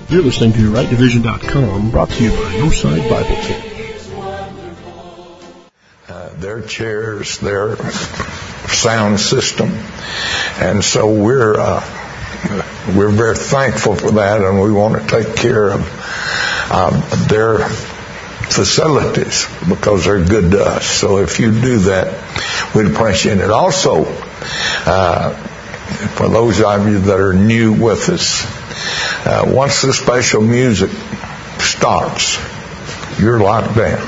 You're listening to RightDivision.com, brought to you by Northside Bible Church. Their chairs, their sound system, and so we're very thankful for that, and we want to take care of their facilities because they're good to us. So if you do that, we'd appreciate it. Also, for those of you that are new with us, once the special music starts, you're locked down.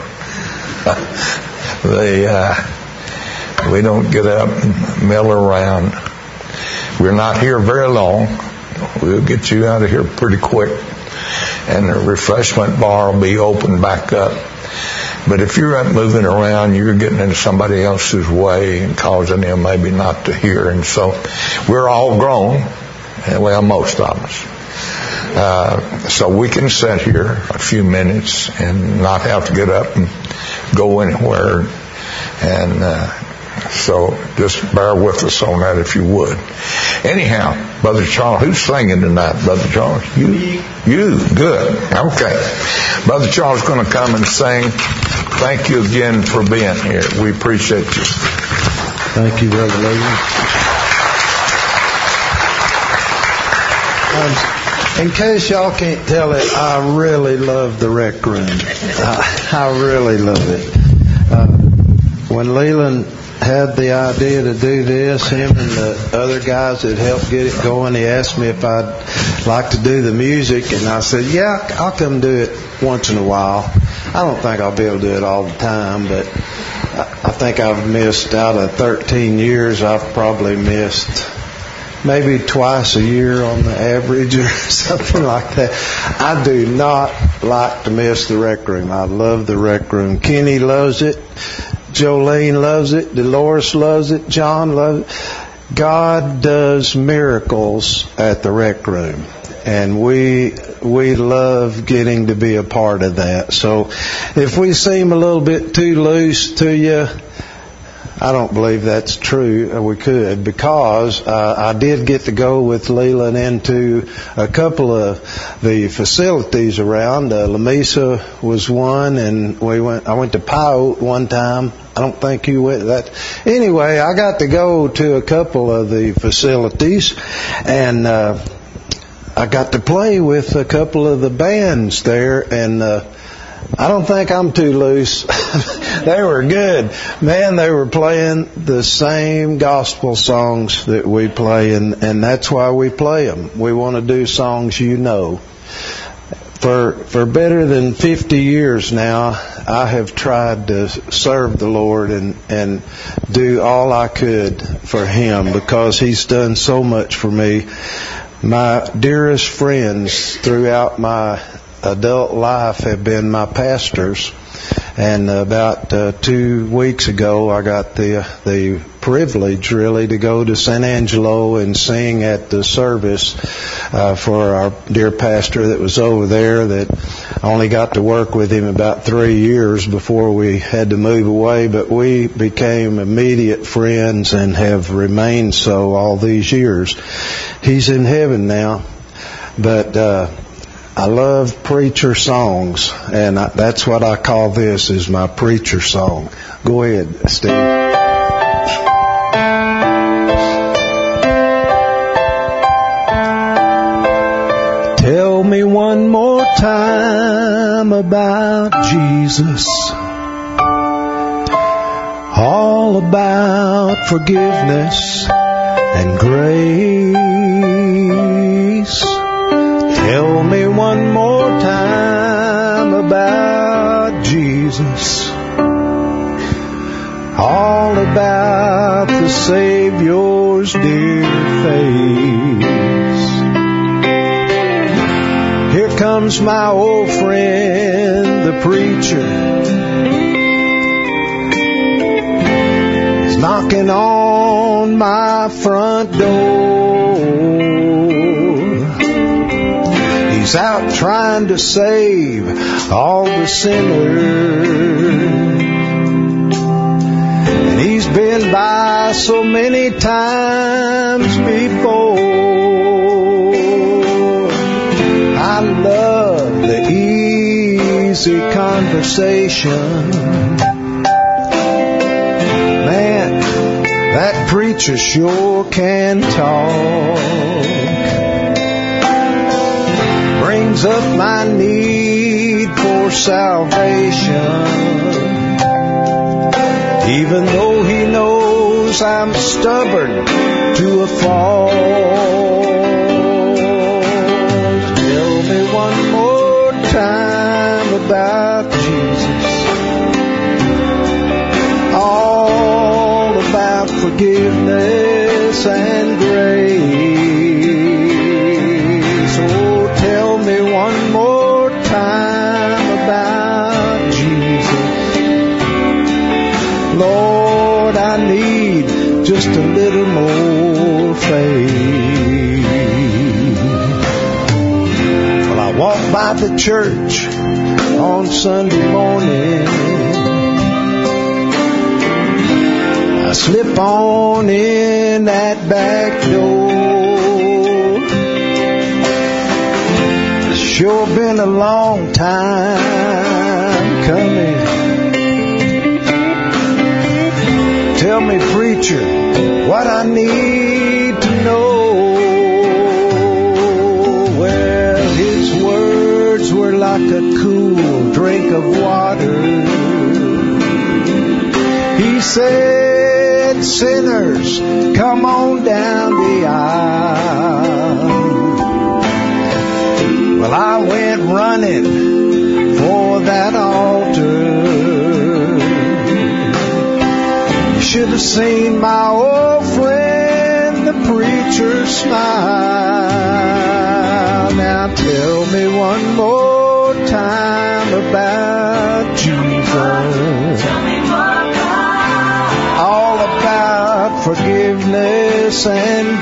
We don't get up and mill around. We're not here very long. We'll get you out of here pretty quick, and the refreshment bar will be open back up. But if you're up moving around, you're getting into somebody else's way and causing them maybe not to hear. And so we're all grown, well, most of us. So we can sit here a few minutes and not have to get up and go anywhere. And so just bear with us on that if you would. Anyhow, Brother Charles, who's singing tonight, Brother Charles? You? Good. Okay. Brother Charles is going to come and sing. Thank you again for being here. We appreciate you. Thank you, Brother Leland. In case y'all can't tell it, I really love the rec room. I really love it. When Leland had the idea to do this, him and the other guys that helped get it going, he asked me if I'd like to do the music, and I said, yeah, I'll come do it once in a while. I don't think I'll be able to do it all the time, but I think I've missed, out of 13 years, I've probably missed maybe twice a year on the average or something like that. I do not like to miss the rec room. I love the rec room. Kenny loves it. Jolene loves it. Dolores loves it. John loves it. God does miracles at the rec room, and we love getting to be a part of that. So if we seem a little bit too loose to you, I don't believe that's true. We could, because I did get to go with Leland into a couple of the facilities around. Lamesa was one, and I went to Pyote one time. I don't think you went to that. Anyway, I got to go to a couple of the facilities, and I got to play with a couple of the bands there, and I don't think I'm too loose. They were good. Man, they were playing the same gospel songs that we play, and that's why we play them. We want to do songs you know. For better than 50 years now, I have tried to serve the Lord and do all I could for Him, because He's done so much for me. My dearest friends throughout my adult life have been my pastors, and about 2 weeks ago I got the privilege really to go to San Angelo and sing at the service for our dear pastor that was over there, that I only got to work with him about 3 years before we had to move away, but we became immediate friends and have remained so all these years. He's in heaven now, but I love preacher songs, and that's what I call this, is my preacher song. Go ahead, Steve. Tell me one more time about Jesus, all about forgiveness and grace. Tell me one more time about Jesus, all about the Savior's dear face. Here comes my old friend, the preacher. He's knocking on my front door. He's out trying to save all the sinners, and he's been by so many times before. I love easy conversation. Man, that preacher sure can talk. Brings up my need for salvation, even though he knows I'm stubborn to a fault. Tell me one more time about Jesus, all about forgiveness and grace. Oh, tell me one more time about Jesus. Lord, I need just a little more faith. Well, I walk by the church on Sunday morning. I slip on in that back door. It's sure been a long time coming. Tell me, preacher, what I need to know. Well, his words were like a cool drink of water. He said, sinners, come on down the aisle. Well, I went running for that altar. Should have seen my old friend, the preacher, smile. Now tell me one more time about Jesus. All about forgiveness and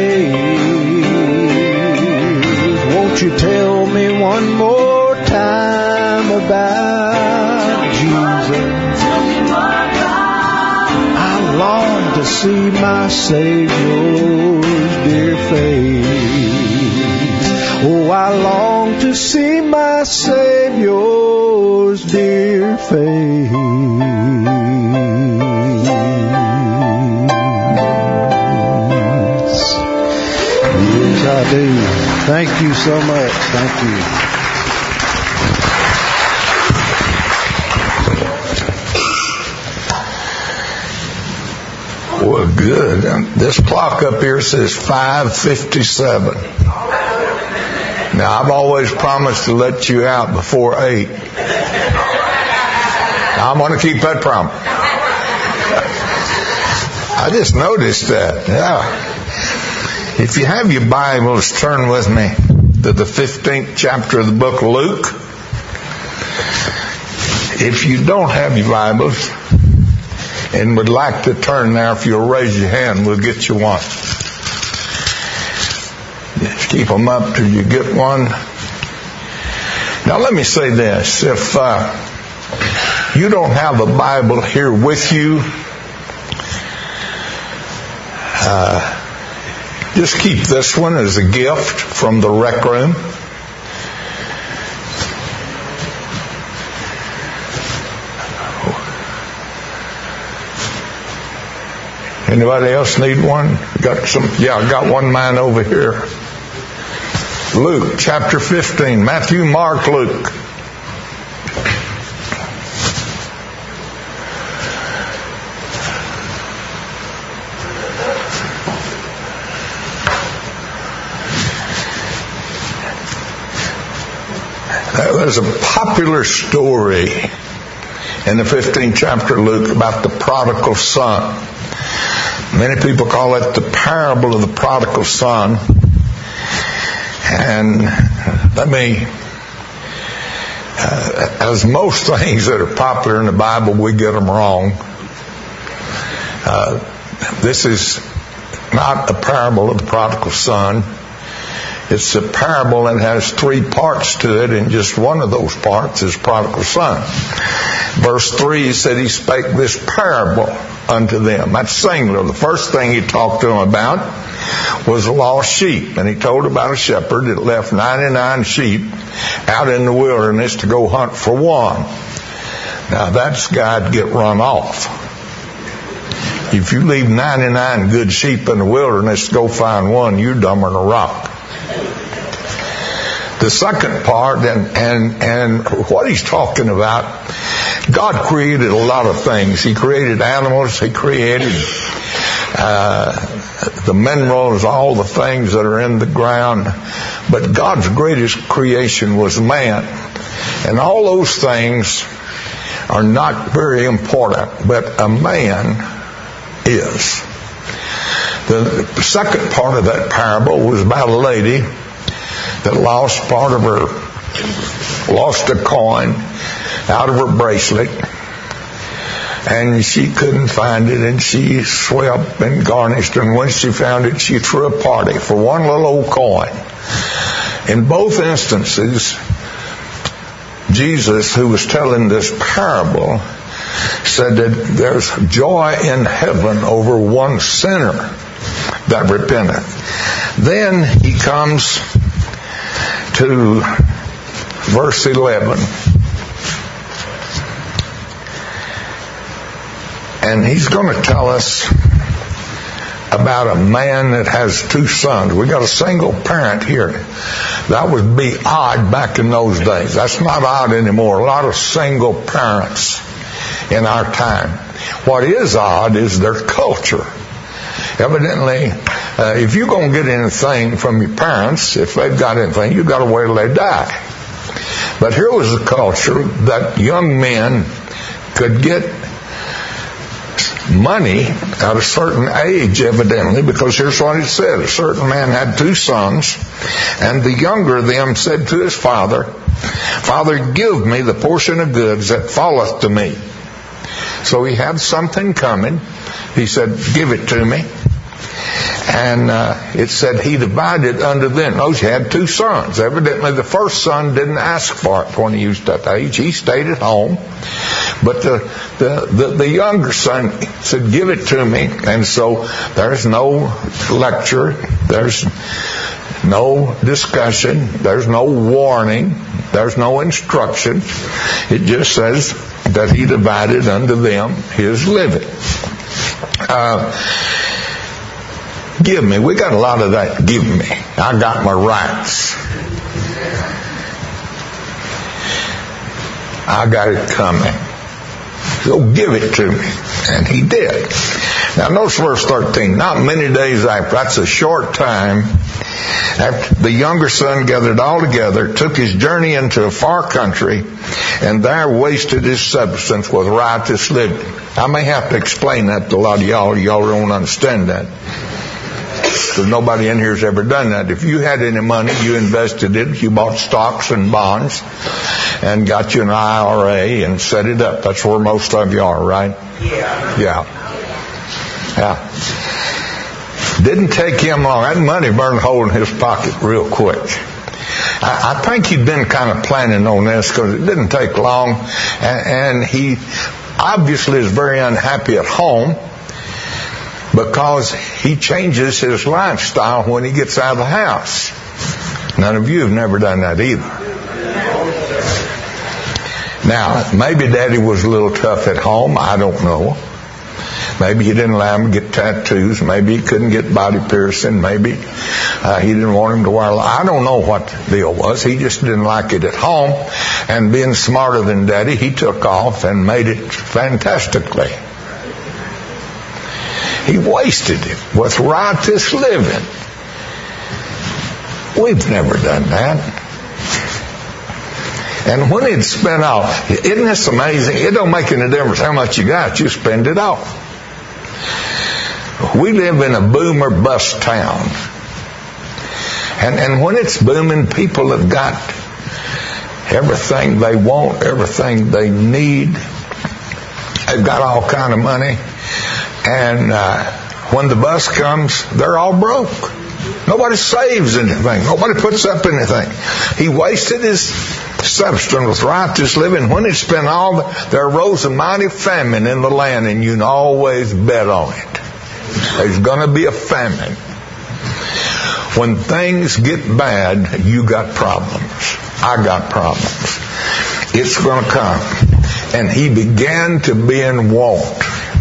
grace. Won't you tell me one more time about Jesus? Long to see my Savior's dear face. Oh, I long to see my Savior's dear face. Yes, I do. Thank you so much. Thank you. Well, good. This clock up here says 5:57. Now, I've always promised to let you out before 8. I'm going to keep that promise. I just noticed that. Yeah. If you have your Bibles, turn with me to the 15th chapter of the book of Luke. If you don't have your Bibles and would like to turn there, if you'll raise your hand, we'll get you one. Just keep them up till you get one. Now let me say this. If you don't have a Bible here with you, just keep this one as a gift from the rec room. Anybody else need one? Got some? Yeah, I got one mine over here. Luke chapter 15. Matthew, Mark, Luke. There's a popular story in the 15th chapter of Luke about the prodigal son. Many people call it the parable of the prodigal son. And let me, as most things that are popular in the Bible, we get them wrong. This is not a parable of the prodigal son. It's a parable that has 3 parts to it, and just one of those parts is prodigal son. Verse 3 said he spake this parable unto them. That's singular. The first thing he talked to them about was a lost sheep. And he told about a shepherd that left 99 sheep out in the wilderness to go hunt for one. Now that's God'd get run off. If you leave 99 good sheep in the wilderness to go find one, you're dumber than a rock. The second part, and what he's talking about, God created a lot of things. He created animals. He created the minerals, all the things that are in the ground. But God's greatest creation was man. And all those things are not very important, but a man is. The second part of that parable was about a lady that lost a coin out of her bracelet, and she couldn't find it, and she swept and garnished, and when she found it, she threw a party for one little old coin. In both instances, Jesus, who was telling this parable, said that there's joy in heaven over one sinner that repenteth. Then he comes to verse 11. And he's going to tell us about a man that has two sons. We got a single parent here. That would be odd back in those days. That's not odd anymore. A lot of single parents in our time. What is odd is their culture. Evidently, if you're going to get anything from your parents, if they've got anything, you've got to wait till they die. But here was a culture that young men could get money at a certain age, evidently, because here's what it said. A certain man had two sons, and the younger of them said to his father, Father, give me the portion of goods that falleth to me. So he had something coming. He said, give it to me. And it said he divided unto them. Notice he had two sons. Evidently the first son didn't ask for it when he was that age. He stayed at home. But the younger son said, give it to me. And so there's no lecture. There's no discussion. There's no warning. There's no instruction. It just says that he divided unto them his living. Give me. We got a lot of that. Give me. I got my rights. I got it coming. So give it to me. And he did. Now notice verse 13. Not many days after, that's a short time, after the younger son gathered all together, took his journey into a far country, and there wasted his substance with riotous living. I may have to explain that to a lot of y'all. Y'all don't understand that. Because nobody in here has ever done that. If you had any money, you invested it. You bought stocks and bonds and got you an IRA and set it up. That's where most of you are, right? Yeah. Didn't take him long. That money burned a hole in his pocket real quick. I think he'd been kind of planning on this because it didn't take long. And he obviously is very unhappy at home, because he changes his lifestyle when he gets out of the house. None of you have never done that either. Now, maybe Daddy was a little tough at home. I don't know. Maybe he didn't allow him to get tattoos. Maybe he couldn't get body piercing. Maybe he didn't want him to wear. I don't know what the deal was. He just didn't like it at home. And being smarter than Daddy, he took off and made it fantastically. He wasted it with riotous living. We've never done that. And when it's spent all, isn't this amazing? It don't make any difference how much you got. You spend it all. We live in a boom or bust town. And when it's booming, people have got everything they want, everything they need. They've got all kind of money. And when the bus comes, they're all broke. Nobody saves anything. Nobody puts up anything. He wasted his substance with riotous living. When he spent all, there arose a mighty famine in the land, and you can always bet on it. There's going to be a famine. when things get bad, you got problems. I got problems. It's going to come. And he began to be in want.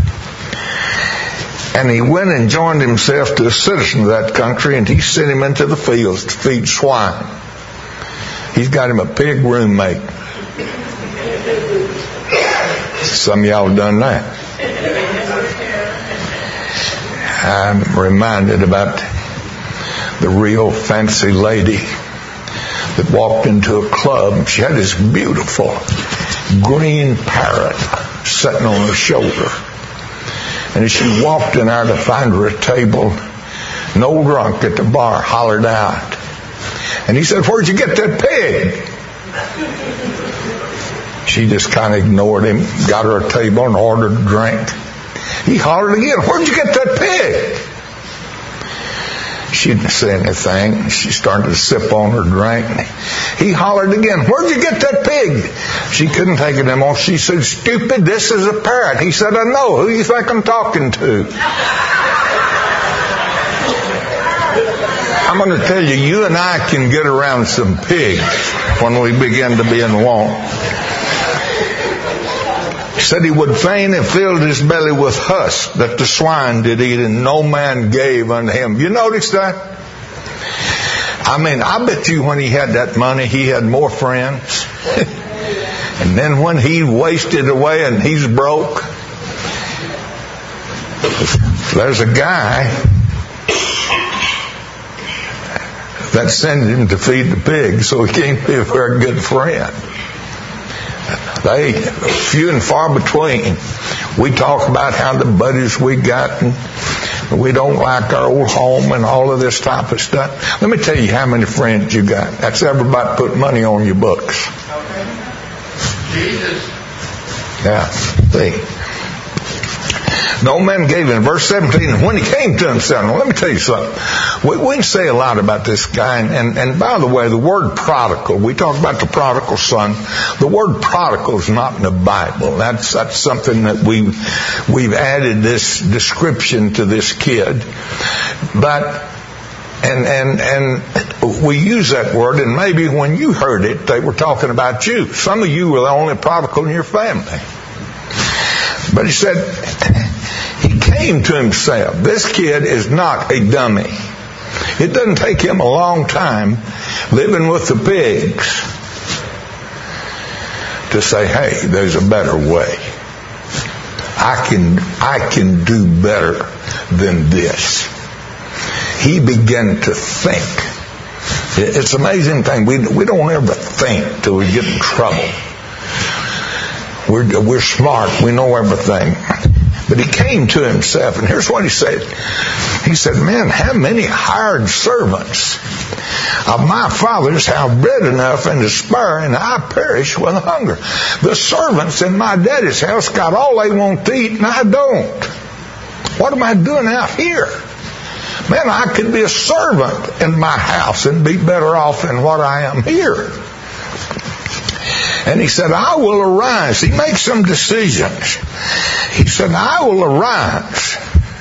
And he went and joined himself to a citizen of that country, and he sent him into the fields to feed swine. He's got him a pig roommate. Some of y'all have done that. I'm reminded about the real fancy lady that walked into a club. She had this beautiful green parrot sitting on her shoulder. And as she walked in there to find her a table, an old drunk at the bar hollered out. And he said, "Where'd you get that pig?" She just kind of ignored him, got her a table and ordered a drink. He hollered again, "Where'd you get that pig?" She didn't say anything. She started to sip on her drink. He hollered again, "Where'd you get that pig?" She couldn't take it anymore. She said, "Stupid, this is a parrot." He said, "I know. Who do you think I'm talking to?" I'm going to tell you, you and I can get around some pigs when we begin to be in want. He said he would fain have filled his belly with husk that the swine did eat, and no man gave unto him. You notice that? I mean, I bet you when he had that money, he had more friends. And then when he wasted away and he's broke, there's a guy that sent him to feed the pigs, so he can't be a very good friend. They few and far between. We talk about how the buddies we got, and we don't like our old home and all of this type of stuff. Let me tell you how many friends you got. That's everybody put money on your books. Jesus. Yeah. See. No man gave him. Verse 17, and when he came to himself, now let me tell you something. We can say a lot about this guy, and by the way, the word prodigal, we talk about the prodigal son. The word prodigal is not in the Bible. That's something that we've added this description to this kid. But and we use that word, and maybe when you heard it, they were talking about you. Some of you were the only prodigal in your family. But he said, he came to himself. This kid is not a dummy. It doesn't take him a long time living with the pigs to say, "Hey, there's a better way. I can do better than this." He began to think. It's an amazing thing. We don't ever think till we get in trouble. We're smart. We know everything. But he came to himself, and here's what he said. He said, "Man, how many hired servants of my fathers have bread enough and to spare, and I perish with hunger. The servants in my daddy's house got all they want to eat, and I don't. What am I doing out here? Man, I could be a servant in my house and be better off than what I am here." And he said, "I will arise." He makes some decisions. He said, "I will arise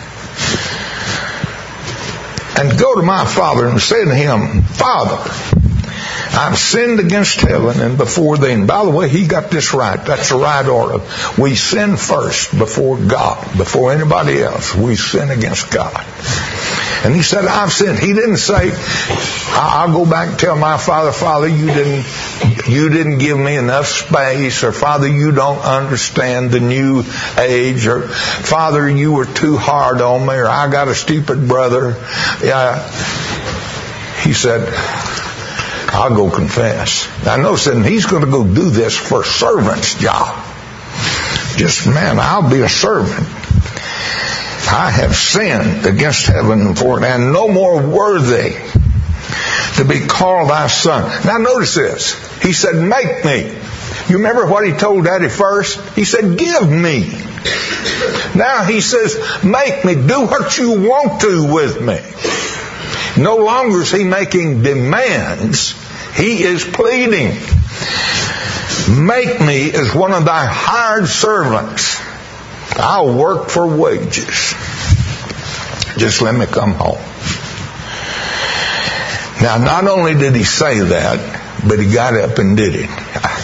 and go to my father and say to him, Father, I've sinned against heaven and before thee." And by the way, he got this right. That's the right order. We sin first before God. Before anybody else, we sin against God. And he said, "I've sinned." He didn't say, "I'll go back and tell my father, Father, you didn't give me enough space," or "Father, you don't understand the new age," or "Father, you were too hard on me," or "I got a stupid brother." Yeah. He said, "I'll go confess." Now notice that he's going to go do this for a servant's job. Just, man, I'll be a servant. "I have sinned against heaven and for it, and no more worthy to be called thy son." Now notice this. He said, "Make me." You remember what he told Daddy first? He said, "Give me." Now he says, "Make me. Do what you want to with me." No longer is he making demands. He is pleading. "Make me as one of thy hired servants. I'll work for wages. Just let me come home." Now, not only did he say that, but he got up and did it.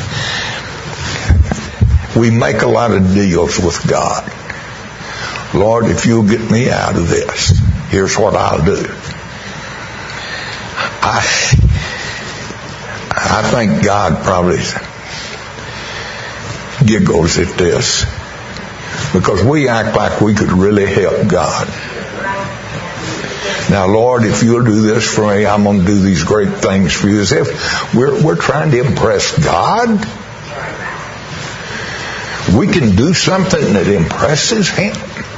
We make a lot of deals with God. Lord, if you'll get me out of this, here's what I'll do. I think God probably giggles at this because we act like we could really help God. Now, Lord, if you'll do this for me, I'm going to do these great things for you. As if we're trying to impress God. We can do something that impresses Him.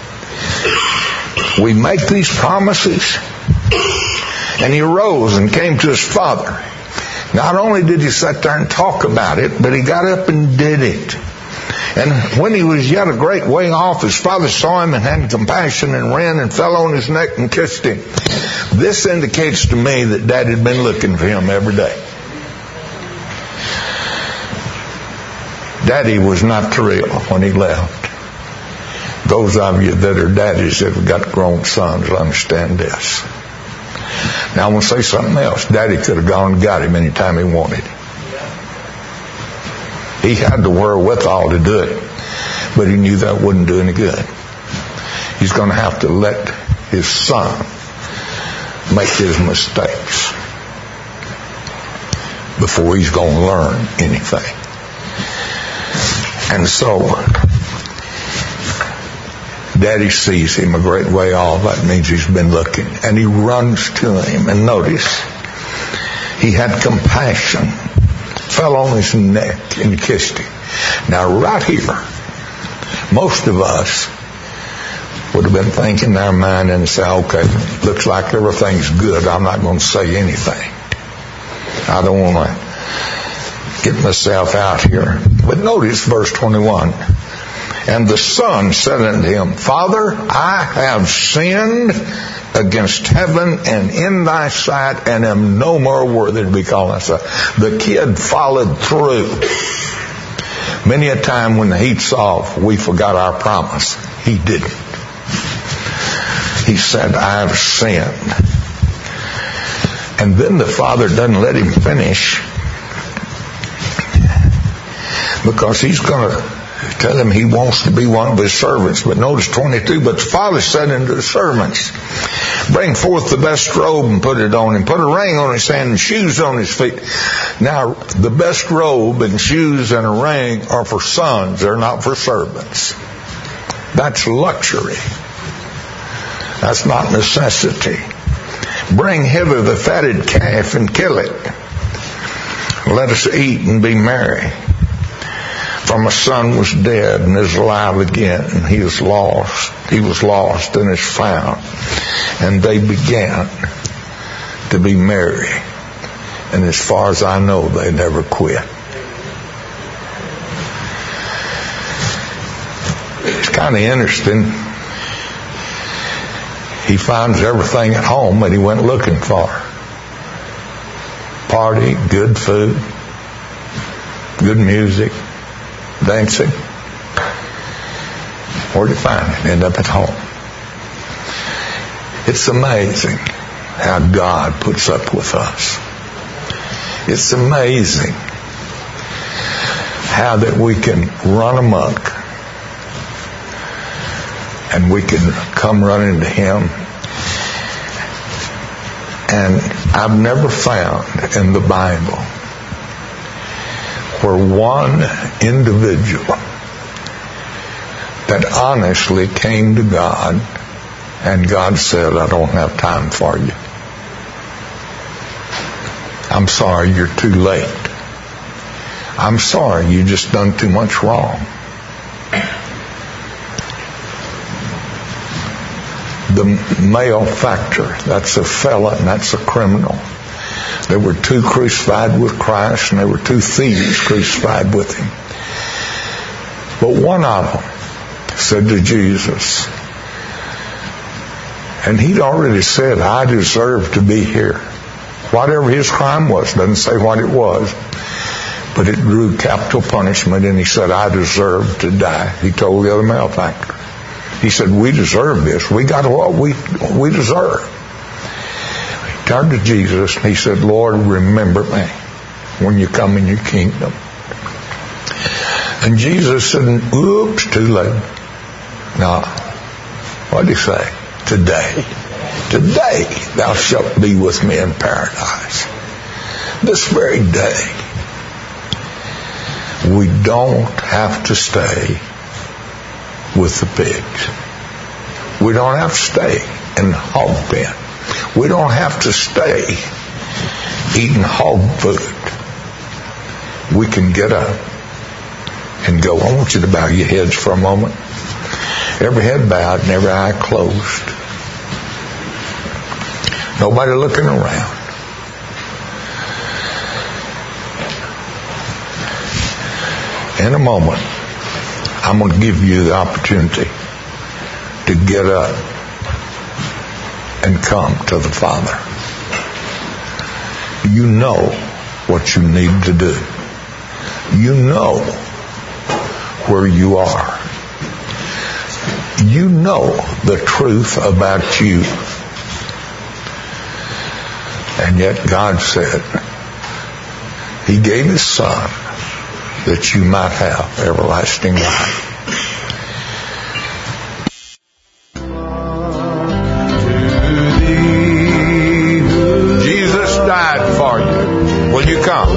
We make these promises. And he rose and came to his father. Not only did he sit there and talk about it, but he got up and did it. And when he was yet a great way off, his father saw him and had compassion and ran and fell on his neck and kissed him. This indicates to me that Dad had been looking for him every day. Daddy was not thrilled when he left. Those of you that are daddies that have got grown sons will understand this. Now I want to say something else. Daddy could have gone and got him anytime he wanted. He had the wherewithal to do it, but he knew that wouldn't do any good. He's going to have to let his son make his mistakes before he's going to learn anything. And so Daddy sees him a great way off. That means he's been looking. And he runs to him. And notice, he had compassion. Fell on his neck and kissed him. Now right here, most of us would have been thinking in our mind and say, okay, looks like everything's good. I'm not going to say anything. I don't want to get myself out here. But notice verse 21. And the son said unto him, Father, I have sinned against heaven and in thy sight, and am no more worthy to be called thy son. The kid followed through. Many a time when the heat's off, we forgot our promise. He didn't. He said, I have sinned. And then the father doesn't let him finish, because he's going to tell him he wants to be one of his servants. But notice 22, but the father said unto the servants, bring forth the best robe and put it on him. Put a ring on his hand and shoes on his feet. Now, the best robe and shoes and a ring are for sons. They're not for servants. That's luxury. That's not necessity. Bring hither the fatted calf and kill it. Let us eat and be merry. For my son was dead and is alive again, and he was lost. He was lost and is found. And they began to be merry. And as far as I know, they never quit. It's kind of interesting. He finds everything at home that he went looking for. Party, good food, good music, dancing. Where'd he find it? End up at home. It's amazing how God puts up with us. It's amazing how that we can run amok and we can come running to Him. And I've never found in the Bible where one individual that honestly came to God and God said, I don't have time for you. I'm sorry, you're too late. I'm sorry, you just done too much wrong. The male factor, that's a felon, that's a criminal. There were two crucified with Christ, and there were two thieves crucified with Him. But one of them said to Jesus, and he'd already said, I deserve to be here. Whatever his crime was, doesn't say what it was, but it drew capital punishment, and he said, I deserve to die. He told the other malefactor. He said, we deserve this. We got what we deserve. turned to Jesus and he said, Lord, remember me when you come in your kingdom. And Jesus said, oops, too late. No. What did he say? Today thou shalt be with me in paradise. This very day. We don't have to stay with the pigs. We don't have to stay in the hog pen. We don't have to stay eating hog food. We can get up and go. I want you to bow your heads for a moment. Every head bowed and every eye closed. Nobody looking around. In a moment, I'm going to give you the opportunity to get up and come to the Father. You know what you need to do. You know where you are. You know the truth about you. And yet God said He gave His Son that you might have everlasting life. Jesus died for you. Will you come?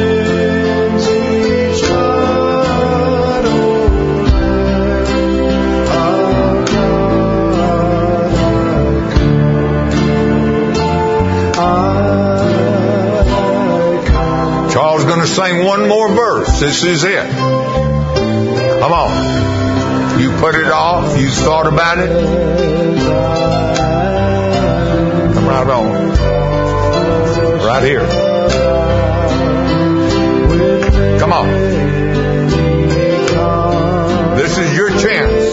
Charles is going to sing one more verse. This is it. Come on. You put it off. You thought about it. Come right on. Right here. Come on. This is your chance.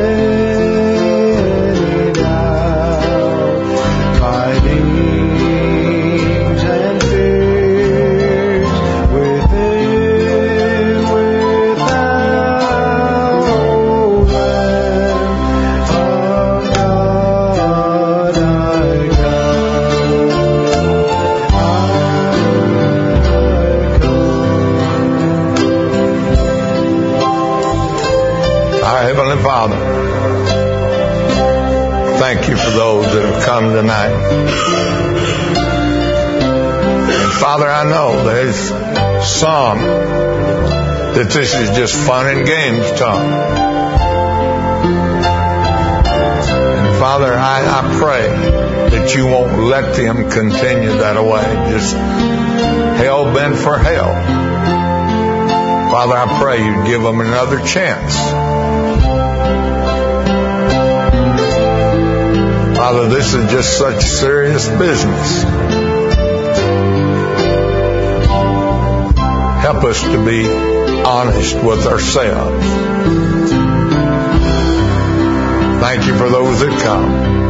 Heavenly Father, thank you for those that have come tonight. And Father, I know there's some that this is just fun and games time. And Father, I pray that you won't let them continue that way, just hell bent for hell. Father, I pray you give them another chance. Father, this is just such serious business. Help us to be honest with ourselves. Thank you for those that come.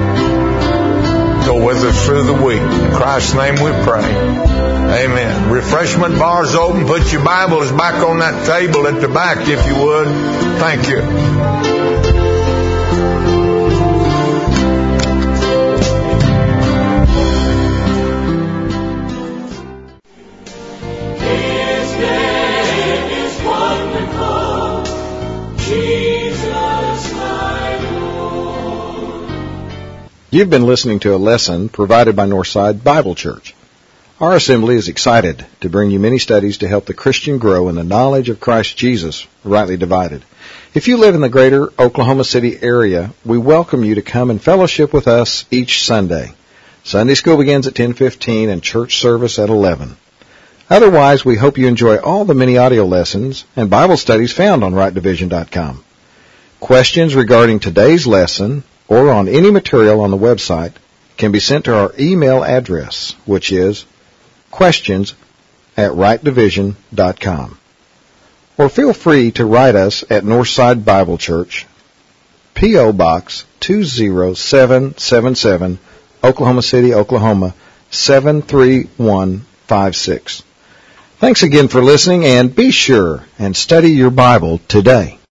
Go with us through the week. In Christ's name we pray. Amen. Refreshment bars open. Put your Bibles back on that table at the back if you would. Thank you. You've been listening to a lesson provided by Northside Bible Church. Our assembly is excited to bring you many studies to help the Christian grow in the knowledge of Christ Jesus, rightly divided. If you live in the greater Oklahoma City area, we welcome you to come and fellowship with us each Sunday. Sunday school begins at 10:15 and church service at 11. Otherwise, we hope you enjoy all the many audio lessons and Bible studies found on rightdivision.com. Questions regarding today's lesson or on any material on the website can be sent to our email address, which is questions@rightdivision.com. Or feel free to write us at Northside Bible Church, P.O. Box 20777, Oklahoma City, Oklahoma 73156. Thanks again for listening, and be sure and study your Bible today.